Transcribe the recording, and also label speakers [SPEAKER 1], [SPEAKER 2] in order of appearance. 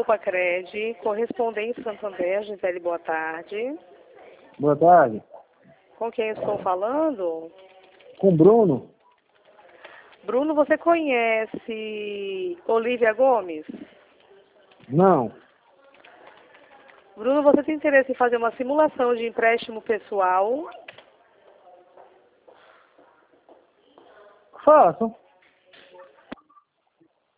[SPEAKER 1] Alô, Pacred, correspondente Santander, Gisele, boa tarde.
[SPEAKER 2] Boa tarde.
[SPEAKER 1] Com quem estou falando?
[SPEAKER 2] Com Bruno?
[SPEAKER 1] Bruno, você conhece Olívia Gomes?
[SPEAKER 2] Não.
[SPEAKER 1] Bruno, você tem interesse em fazer uma simulação de empréstimo pessoal?
[SPEAKER 2] Faço.